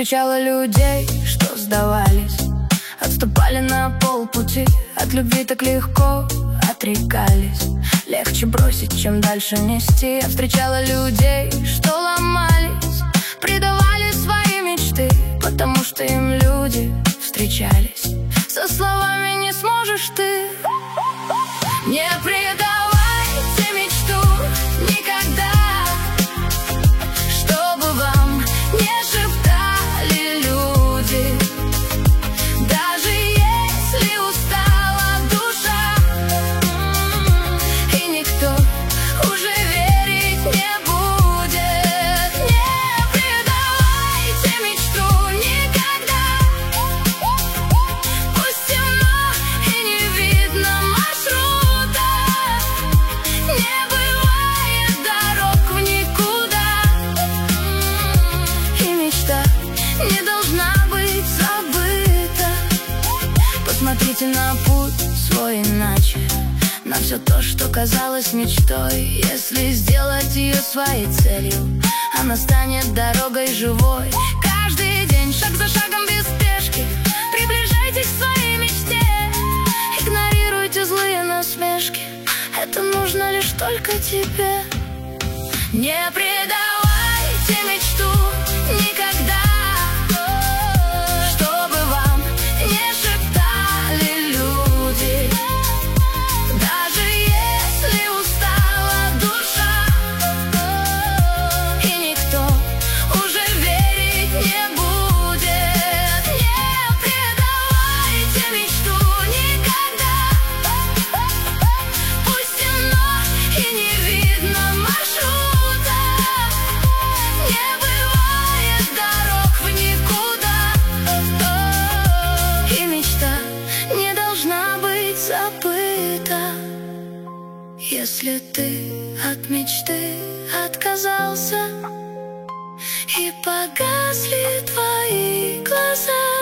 встречала людей, что сдавались, отступали на полпути, от любви так легко отрекались. Легче бросить, чем дальше нести. Я встречала людей, что ломались, предавали свои мечты, потому что им люди встречались со словами «не сможешь ты». Не предавайте мечту никогда, чтобы вам не шептали люди. Даже если устала душа, и никто уже верить не будет. Не предавайте мечту никогда, пусть темно и не видно маршрута, не бывает дорог в никуда, и мечта не должна быть забыта. Посмотрите на путь свой иначе, на все то, что казалось мечтой. Если сделать ее своей целью, она станет дорогой живой. Каждый день, шаг за шагом, без спешки, приближайтесь к своей мечте. Игнорируйте злые насмешки, это нужно лишь только тебе. Не предавайте мечту никогда, чтобы вам не шептали люди. Даже если устала душа, и никто уже верить не будет. Не предавайте мечту никогда, пусть темно и не видно маршрута, не бывает дорог в никуда, и мечта не должна быть забыта. Если ты от мечты отказался и погасли твои глаза,